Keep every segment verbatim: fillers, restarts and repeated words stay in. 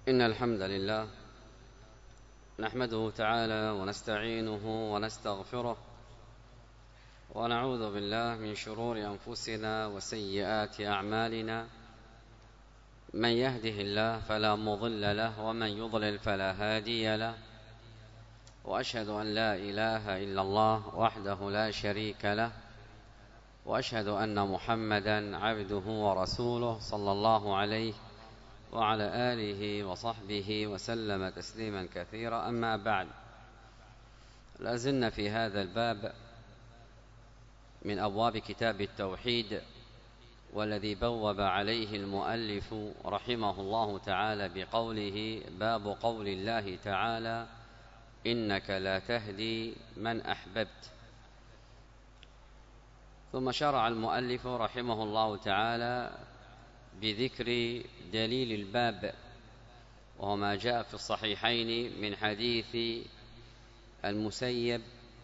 إن الحمد لله نحمده تعالى ونستعينه ونستغفره ونعوذ بالله من شرور أنفسنا وسيئات أعمالنا. من يهده الله فلا مضل له ومن يضلل فلا هادي له، وأشهد أن لا إله إلا الله وحده لا شريك له، وأشهد أن محمدا عبده ورسوله صلى الله عليه وعلى آله وصحبه وسلم تسليما كثيرا. أما بعد، لازلنا في هذا الباب من أبواب كتاب التوحيد، والذي بوب عليه المؤلف رحمه الله تعالى بقوله: باب قول الله تعالى: إنك لا تهدي من أحببت. ثم شرع المؤلف رحمه الله تعالى بذكر دليل الباب، وهو ما جاء في الصحيحين من حديث المسيب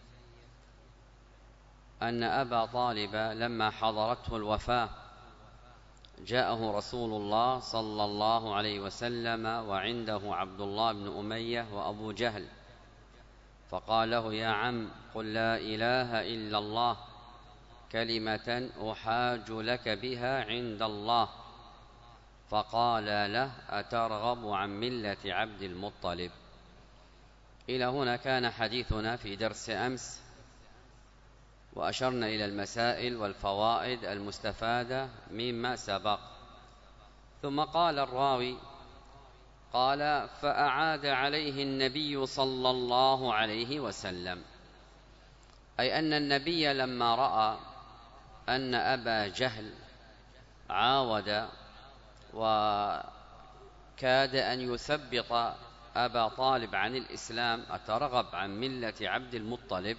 أن أبا طالب لما حضرته الوفاة جاءه رسول الله صلى الله عليه وسلم وعنده عبد الله بن أمية وأبو جهل، فقال له: يا عم، قل لا إله إلا الله كلمة أحاج لك بها عند الله. فقال له: أترغب عن ملة عبد المطلب. إلى هنا كان حديثنا في درس أمس، وأشرنا إلى المسائل والفوائد المستفادة مما سبق. ثم قال الراوي: قال: فأعاد عليه النبي صلى الله عليه وسلم، أي أن النبي لما رأى أن أبا جهل عاود وكاد أن يثبط أبا طالب عن الإسلام، أترغب عن ملة عبد المطلب،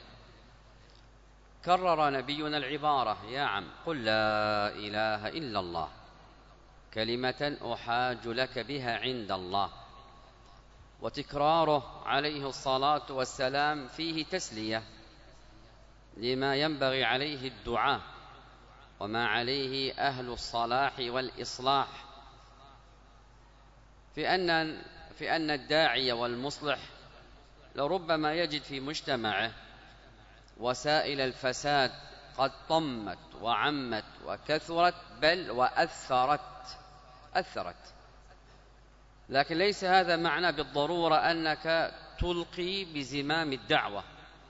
كرر نبينا العبارة: يا عم، قل لا إله إلا الله كلمة أحاج لك بها عند الله. وتكراره عليه الصلاة والسلام فيه تسلية لما ينبغي عليه الدعاء وما عليه أهل الصلاح والإصلاح، في أن في أن الداعي والمصلح لربما يجد في مجتمعه وسائل الفساد قد طمت وعمت وكثرت، بل وأثرت أثرت لكن ليس هذا معنى بالضرورة أنك تلقي بزمام الدعوة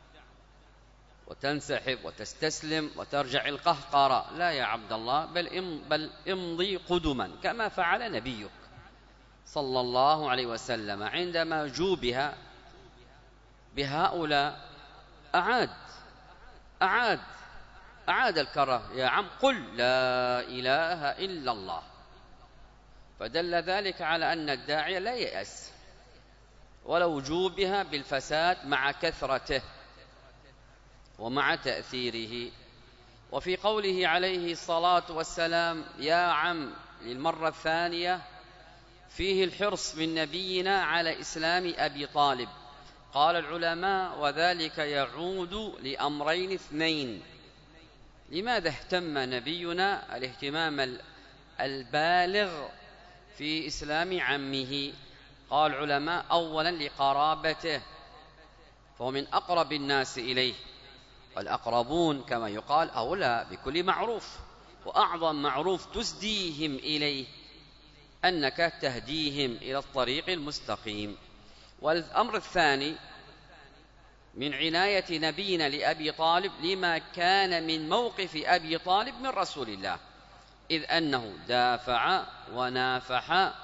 وتنسحب وتستسلم وترجع القهقرة. لا يا عبد الله، بل بل امضي قدما كما فعل نبيك صلى الله عليه وسلم عندما جوبها بهؤلاء. أعاد أعاد أعاد الكرة: يا عم، قل لا إله إلا الله. فدل ذلك على أن الداعي لا يأس ولو جوبها بالفساد مع كثرته ومع تأثيره. وفي قوله عليه الصلاة والسلام يا عم للمرة الثانية فيه الحرص من نبينا على إسلام أبي طالب. قال العلماء: وذلك يعود لأمرين اثنين. لماذا اهتم نبينا الاهتمام البالغ في إسلام عمه؟ قال العلماء: أولا لقرابته، فهو من أقرب الناس إليه، والأقربون كما يقال أولى بكل معروف، وأعظم معروف تسديهم إليه أنك تهديهم إلى الطريق المستقيم. والأمر الثاني من عناية نبينا لأبي طالب لما كان من موقف أبي طالب من رسول الله، إذ أنه دافع ونافح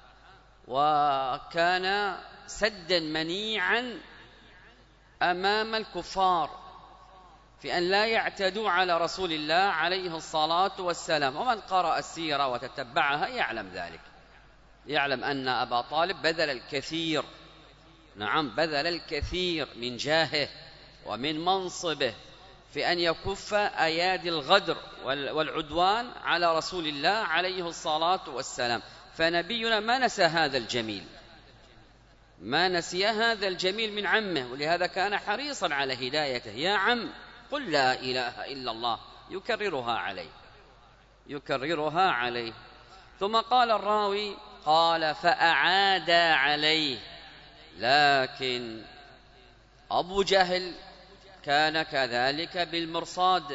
وكان سدا منيعا أمام الكفار في أن لا يعتدوا على رسول الله عليه الصلاة والسلام. ومن قرأ السيرة وتتبعها يعلم ذلك، يعلم أن أبا طالب بذل الكثير، نعم بذل الكثير من جاهه ومن منصبه في أن يكف أيادي الغدر والعدوان على رسول الله عليه الصلاة والسلام. فنبينا ما نسى هذا الجميل، ما نسي هذا الجميل من عمه، ولهذا كان حريصا على هدايته. يا عم، قل لا إله إلا الله، يكررها عليه يكررها عليه ثم قال الراوي: قال فأعادا عليه. لكن أبو جهل كان كذلك بالمرصاد،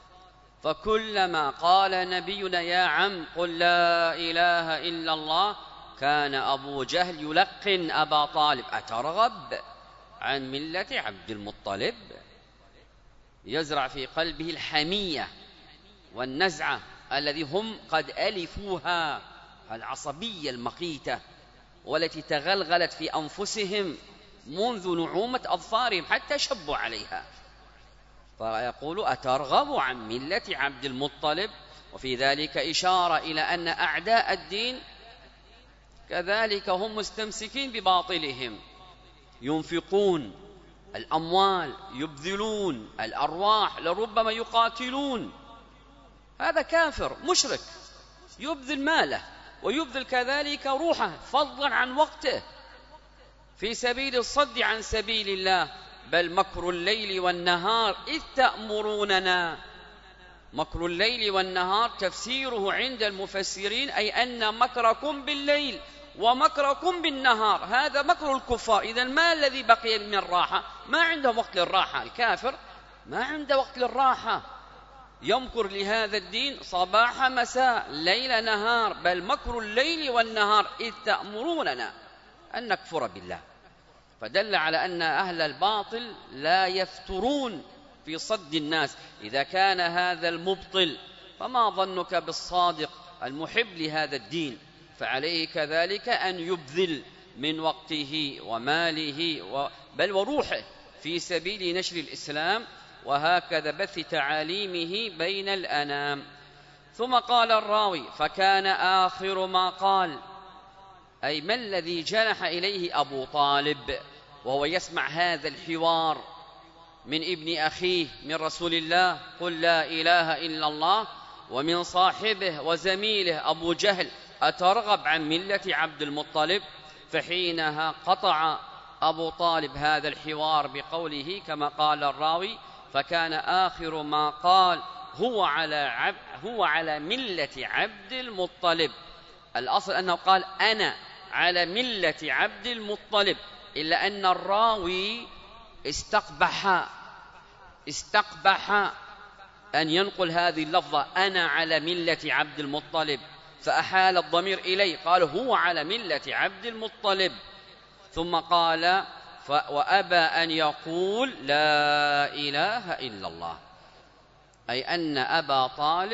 فكلما قال نبينا يا عم قل لا إله إلا الله كان أبو جهل يلقن أبا طالب أترغب عن ملة عبد المطلب، يزرع في قلبه الحمية والنزعة الذي هم قد ألفوها، العصبية المقيتة والتي تغلغلت في أنفسهم منذ نعومة أظفارهم حتى شبوا عليها، فيقول أترغب عن ملة عبد المطلب. وفي ذلك إشارة إلى أن أعداء الدين كذلك هم مستمسكين بباطلهم، ينفقون الأموال، يبذلون الأرواح، لربما يقاتلون. هذا كافر مشرك يبذل ماله ويبذل كذلك روحه فضلا عن وقته في سبيل الصد عن سبيل الله. بل مكر الليل والنهار إذ تأمروننا، مكر الليل والنهار تفسيره عند المفسرين أي أن مكركم بالليل ومكركم بالنهار هذا مكر الكفار. إذن ما الذي بقي من الراحة؟ ما عنده وقت للراحة، الكافر ما عنده وقت للراحة، يمكر لهذا الدين صباح مساء ليل نهار. بل مكر الليل والنهار إذ تأمروننا أن نكفر بالله، فدل على أن أهل الباطل لا يفترون في صد الناس. إذا كان هذا المبطل فما ظنك بالصادق المحب لهذا الدين؟ فعليه كذلك أن يبذل من وقته وماله بل وروحه في سبيل نشر الإسلام، وهكذا بث تعاليمه بين الأنام. ثم قال الراوي فكان آخر ما قال، أي ما الذي جنح إليه أبو طالب وهو يسمع هذا الحوار من ابن أخيه من رسول الله قل لا إله إلا الله، ومن صاحبه وزميله أبو جهل أترغب عن ملة عبد المطلب؟ فحينها قطع أبو طالب هذا الحوار بقوله كما قال الراوي فكان آخر ما قال هو على, عب هو على ملة عبد المطلب. الأصل أنه قال أنا على ملة عبد المطلب، إلا أن الراوي استقبح استقبح أن ينقل هذه اللفظة أنا على ملة عبد المطلب، فأحال الضمير إليه قال هو على ملة عبد المطلب. ثم قال وأبى أن يقول لا إله إلا الله، أي أن أبا طالب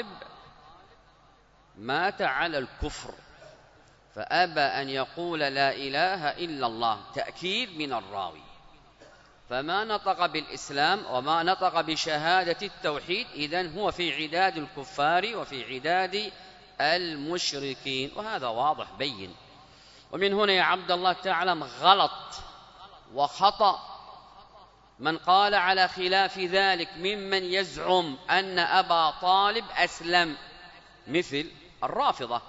مات على الكفر، فأبى أن يقول لا إله إلا الله، تأكيد من الراوي، فما نطق بالإسلام وما نطق بشهادة التوحيد، إذن هو في عداد الكفار وفي عداد المشركين، وهذا واضح بين. ومن هنا يا عبد الله تعلم غلط وخطأ من قال على خلاف ذلك ممن يزعم أن أبا طالب أسلم، مثل الرافضة.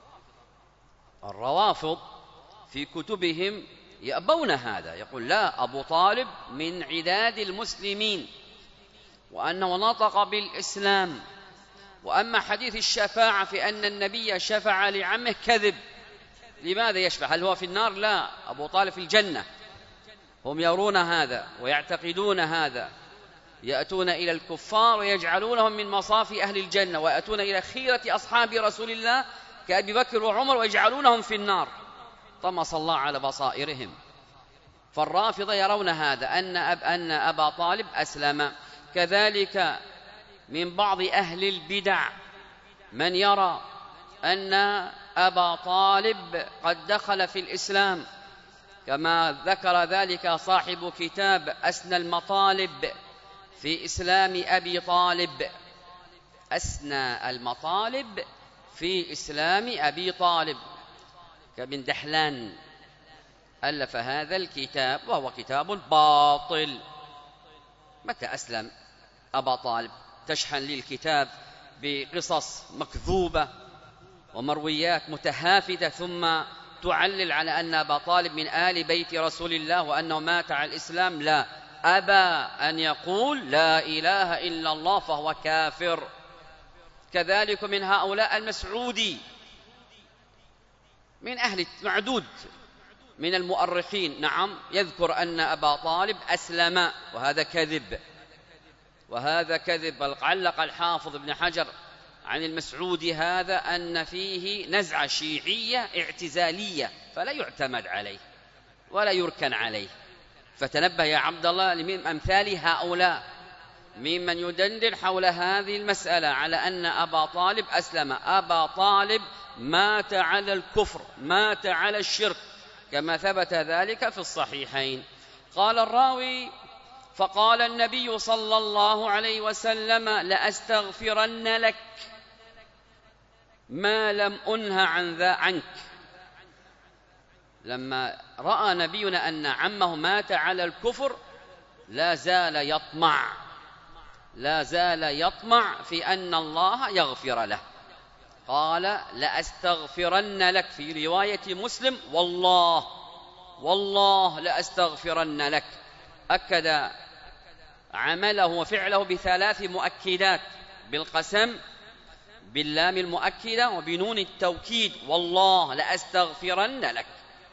الروافض في كتبهم يأبون هذا، يقول لا أبو طالب من عداد المسلمين وأنه نطق بالإسلام. وأما حديث الشفاعة في أن النبي شفع لعمه كذب. لماذا يشفع؟ هل هو في النار؟ لا، أبو طالب في الجنة، هم يرون هذا ويعتقدون هذا، يأتون إلى الكفار ويجعلونهم من مصافي أهل الجنة، ويأتون إلى خيرة أصحاب رسول الله كأبي بكر وعمر ويجعلونهم في النار، طمس الله على بصائرهم. فالرافضة يرون هذا أن, أب أن أبا طالب أسلم. كذلك من بعض أهل البدع من يرى أن أبا طالب قد دخل في الإسلام، كما ذكر ذلك صاحب كتاب أسنى المطالب في إسلام أبي طالب. أسنى المطالب في إسلام أبي طالب، كابن دحلان ألف هذا الكتاب وهو كتاب باطل. متى أسلم أبا طالب؟ تشحن لي الكتاب بقصص مكذوبة ومرويات متهافتة، ثم تعلل على أن أبا طالب من آل بيت رسول الله وأنه مات على الإسلام. لا، أبى أن يقول لا إله إلا الله فهو كافر. كذلك من هؤلاء المسعودي من أهل معدود من المؤرخين نعم يذكر أن أبا طالب أسلم، وهذا كذب، وهذا كذب. بل علق الحافظ ابن حجر عن المسعودي هذا أن فيه نزعة شيعية اعتزالية، فلا يعتمد عليه ولا يركن عليه. فتنبه يا عبد الله لمن أمثال هؤلاء ممن يدندن حول هذه المسألة على أن أبا طالب أسلم. أبا طالب مات على الكفر، مات على الشرك، كما ثبت ذلك في الصحيحين. قال الراوي: فقال النبي صلى الله عليه وسلم: لأستغفرن لك ما لم أنه عن ذا عنك. لما رأى نبينا أن عمه مات على الكفر لا زال يطمع لا زال يطمع في أن الله يغفر له. قال: لأستغفرن لك، في رواية مسلم: والله والله لأستغفرن لك. أكد عمله وفعله بثلاث مؤكدات: بالقسم، باللام المؤكدة، وبنون التوكيد: والله لأستغفرن لك.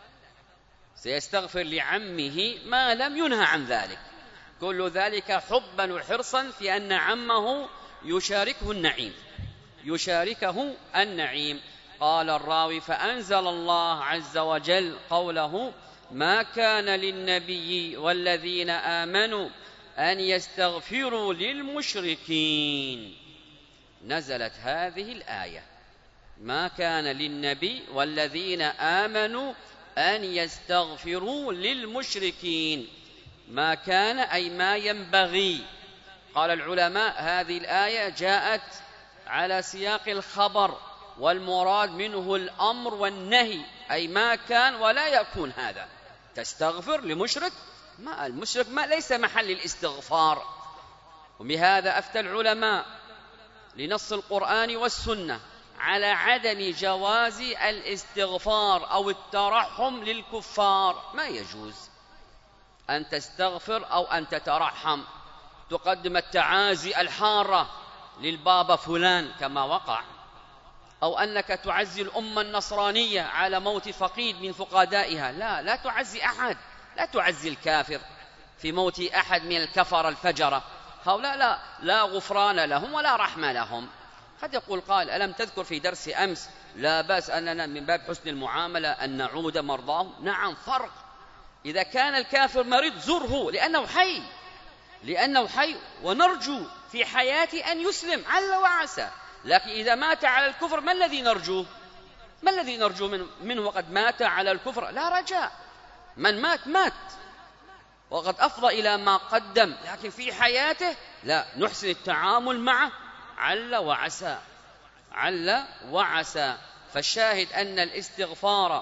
سيستغفر لعمه ما لم ينهى عن ذلك، كل ذلك حبا وحرصا في أن عمه يشاركه النعيم يشاركه النعيم. قال الراوي: فأنزل الله عز وجل قوله: ما كان للنبي والذين آمنوا أن يستغفروا للمشركين. نزلت هذه الآية: ما كان للنبي والذين آمنوا أن يستغفروا للمشركين. ما كان أي ما ينبغي. قال العلماء: هذه الآية جاءت على سياق الخبر، والمراد منه الأمر والنهي، أي ما كان ولا يكون هذا. تستغفر لمشرك؟ ما المشرك ما ليس محل الاستغفار. وبهذا أفتى العلماء لنص القرآن والسنة على عدم جواز الاستغفار أو الترحم للكفار. ما يجوز أن تستغفر أو أن تترحم، تقدم التعازي الحارة للبابا فلان كما وقع، أو أنك تعزي الأمة النصرانية على موت فقيد من فقدائها. لا لا تعزي أحد، لا تعزي الكافر في موت أحد من الكفر الفجرة. هؤلاء لا, لا غفران لهم ولا رحمة لهم. قد يقول قال: ألم تذكر في درس أمس لا بأس أننا من باب حسن المعاملة أن نعود مرضاهم؟ نعم، فرق. إذا كان الكافر مريض زره لأنه حي لأنه حي ونرجو في حياته أن يسلم عل وعسى. لكن إذا مات على الكفر ما الذي نرجوه؟ ما الذي نرجو منه, منه وقد مات على الكفر؟ لا رجاء. من مات مات وقد أفضى إلى ما قدم، لكن في حياته لا، نحسن التعامل معه عل وعسى عل وعسى. فالشاهد أن الاستغفار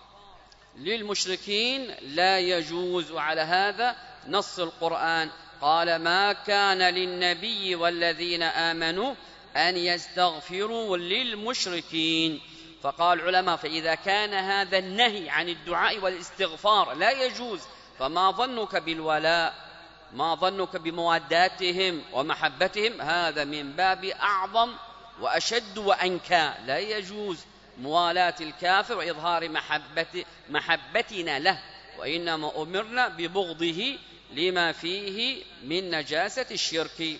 للمشركين لا يجوز، وعلى هذا نص القرآن. قال: ما كان للنبي والذين آمنوا أن يستغفروا للمشركين. فقال العلماء: فإذا كان هذا النهي عن الدعاء والاستغفار لا يجوز، فما ظنك بالولاء؟ ما ظنك بمواداتهم ومحبتهم؟ هذا من باب أعظم وأشد وأنكى. لا يجوز موالاة الكافر وإظهار محبت محبتنا له، وإنما أمرنا ببغضه لما فيه من نجاسة الشرك.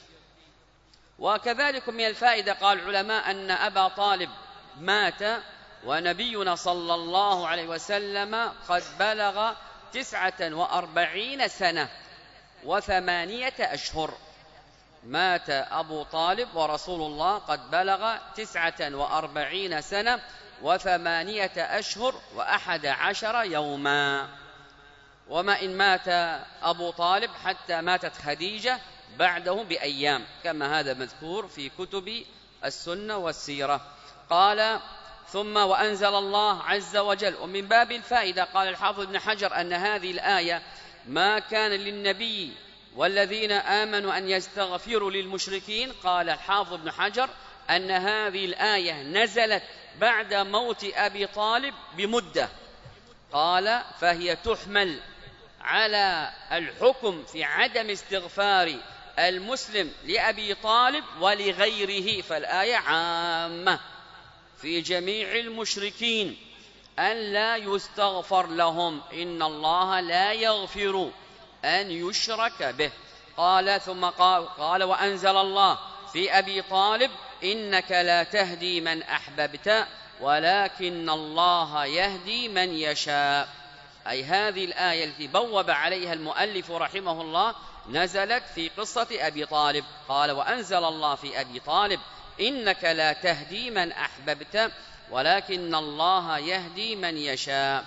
وكذلك من الفائدة قال العلماء أن أبا طالب مات ونبينا صلى الله عليه وسلم قد بلغ تسعة وأربعين سنة وثمانية أشهر. مات أبو طالب ورسول الله قد بلغ تسعة وأربعين سنة وثمانية أشهر وأحد عشر يوما. وما إن مات أبو طالب حتى ماتت خديجة بعده بأيام، كما هذا مذكور في كتب السنة والسيرة. قال: ثم وأنزل الله عز وجل. ومن باب الفائدة قال الحافظ ابن حجر أن هذه الآية: ما كان للنبي والذين آمنوا أن يستغفروا للمشركين، قال الحافظ ابن حجر أن هذه الآية نزلت بعد موت أبي طالب بمدة. قال: فهي تحمل على الحكم في عدم استغفار المسلم لأبي طالب ولغيره، فالآية عامة في جميع المشركين. أن لا يستغفر لهم، إن الله لا يغفر أن يشرك به. قال ثم قال, قال وأنزل الله في أبي طالب إنك لا تهدي من أحببت ولكن الله يهدي من يشاء. أي هذه الآية التي بوب عليها المؤلف رحمه الله نزلت في قصة أبي طالب. قال وأنزل الله في أبي طالب إنك لا تهدي من أحببت ولكن الله يهدي من يشاء.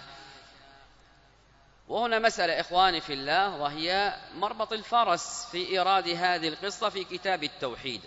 وهنا مسألة إخواني في الله، وهي مربط الفرس في إيراد هذه القصة في كتاب التوحيد،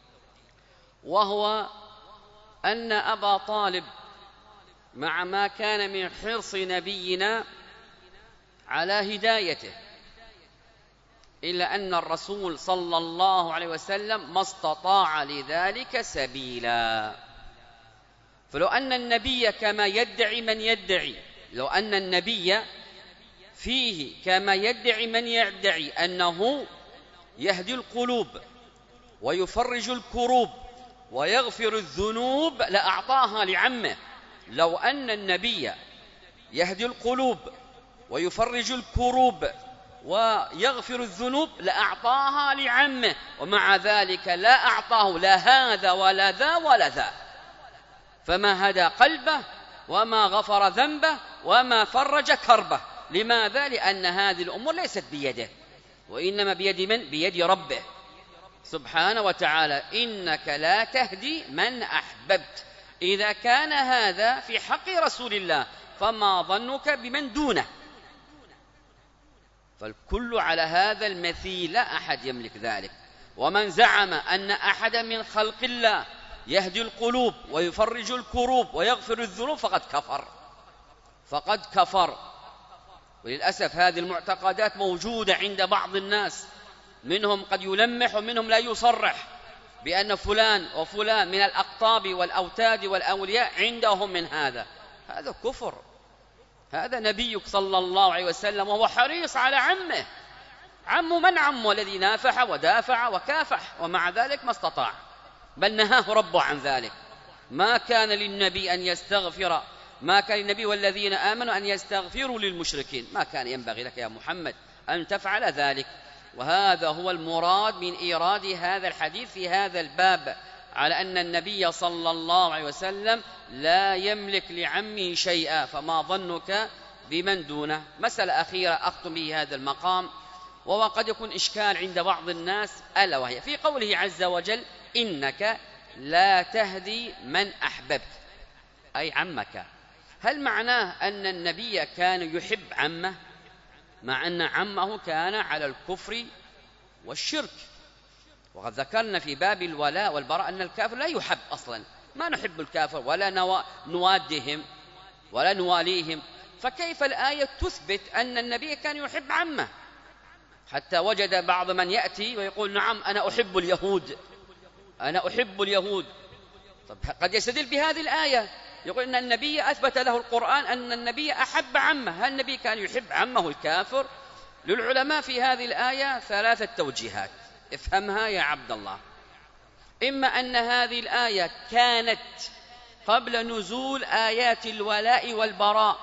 وهو أن أبا طالب مع ما كان من حرص نبينا على هدايته، إلا أن الرسول صلى الله عليه وسلم ما استطاع لذلك سبيلا. فلو أن النبي كما يدعي من يدعي، لو أن النبي فيه كما يدعي من يدعي أنه يهدي القلوب ويفرج الكروب ويغفر الذنوب لأعطاها لعمه. لو أن النبي يهدي القلوب ويفرج الكروب ويغفر الذنوب لأعطاها لعمه، ومع ذلك لا أعطاه لا هذا ولا ذا ولا ذا، فما هدى قلبه وما غفر ذنبه وما فرج كربه. لماذا؟ لأن هذه الأمور ليست بيده، وإنما بيد من؟ بيد ربه سبحانه وتعالى. إنك لا تهدي من أحببت. إذا كان هذا في حق رسول الله فما ظنك بمن دونه؟ فالكل على هذا المثيل، لا أحد يملك ذلك. ومن زعم أن أحدا من خلق الله يهدي القلوب ويفرج الكروب ويغفر الذنوب فقد كفر، فقد كفر. وللأسف هذه المعتقدات موجودة عند بعض الناس، منهم قد يلمح ومنهم لا يصرح بأن فلان وفلان من الأقطاب والأوتاد والأولياء عندهم من هذا. هذا كفر. هذا نبيك صلى الله عليه وسلم وهو حريص على عمه. عمه من عمه الذي نافح ودافع وكافح، ومع ذلك ما استطاع، بل نهاه ربه عن ذلك. ما كان للنبي أن يستغفر، ما كان للنبي والذين آمنوا أن يستغفروا للمشركين، ما كان ينبغي لك يا محمد أن تفعل ذلك. وهذا هو المراد من إيراد هذا الحديث في هذا الباب، على أن النبي صلى الله عليه وسلم لا يملك لعمه شيئا، فما ظنك بمن دونه. مسألة أخيرة أختم به هذا المقام، وهو قد يكون إشكال عند بعض الناس، ألا وهي في قوله عز وجل إنك لا تهدي من أحببت، أي عمك. هل معناه أن النبي كان يحب عمه، مع أن عمه كان على الكفر والشرك؟ وقد ذكرنا في باب الولاء والبراء أن الكافر لا يحب أصلا، ما نحب الكافر ولا نوادهم ولا نواليهم، فكيف الآية تثبت أن النبي كان يحب عمه؟ حتى وجد بعض من يأتي ويقول نعم أنا أحب اليهود، أنا أحب اليهود. طب قد يستدل بهذه الآية، يقول أن النبي أثبت له القرآن أن النبي أحب عمه. هل النبي كان يحب عمه الكافر؟ للعلماء في هذه الآية ثلاثة توجيهات، افهمها يا عبد الله. إما أن هذه الآية كانت قبل نزول آيات الولاء والبراء،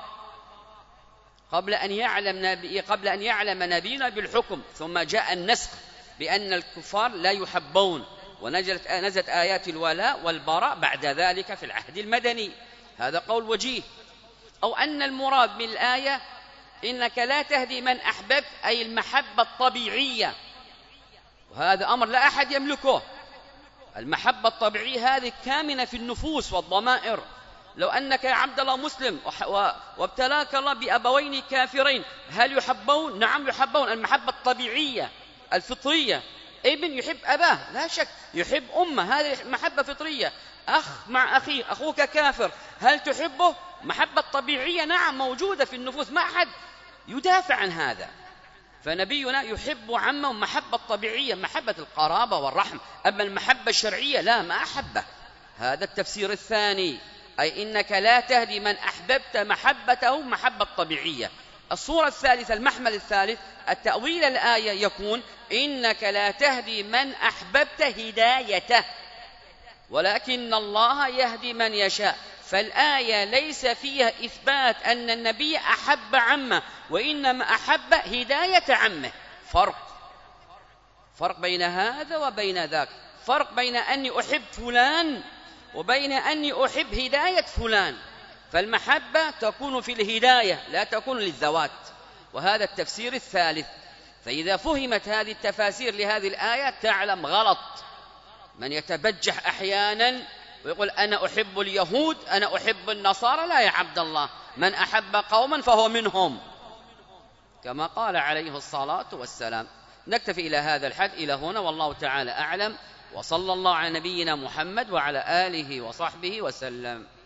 قبل أن يعلم نبي قبل أن يعلم نبينا بالحكم، ثم جاء النسخ بأن الكفار لا يحبون، ونزلت نزلت آيات الولاء والبراء بعد ذلك في العهد المدني. هذا قول وجيه. أو أن المراد من الآية إنك لا تهدي من أحببت، أي المحبة الطبيعية، وهذا أمر لا أحد يملكه. المحبة الطبيعية هذه كامنة في النفوس والضمائر. لو أنك يا عبد الله مسلم وابتلاك الله بأبوين كافرين، هل يحبون؟ نعم يحبون. المحبة الطبيعية الفطرية، ابن يحب أباه لا شك، يحب أمه، هذه محبة فطرية. أخ مع أخيه، أخوك كافر، هل تحبه؟ محبة طبيعية نعم موجودة في النفوس، ما أحد يدافع عن هذا. فنبينا يحب عمه محبة طبيعية، محبة القرابة والرحم. أما المحبة الشرعية لا، ما أحبه. هذا التفسير الثاني، أي إنك لا تهدي من أحببت محبته محبة طبيعية. الصورة الثالثة، المحمل الثالث، التأويل الآية يكون إنك لا تهدي من أحببت هدايته ولكن الله يهدي من يشاء. فالآية ليس فيها إثبات أن النبي أحب عمه، وإنما أحب هداية عمه. فرق فرق بين هذا وبين ذاك، فرق بين أني أحب فلان وبين أني أحب هداية فلان. فالمحبة تكون في الهداية لا تكون للذوات، وهذا التفسير الثالث. فإذا فهمت هذه التفاسير لهذه الآية تعلم غلط من يتبجح أحيانا ويقول أنا أحب اليهود، أنا أحب النصارى. لا يا عبد الله، من أحب قوما فهو منهم، كما قال عليه الصلاة والسلام. نكتفي إلى هذا الحد إلى هنا، والله تعالى أعلم، وصلى الله على نبينا محمد وعلى آله وصحبه وسلم.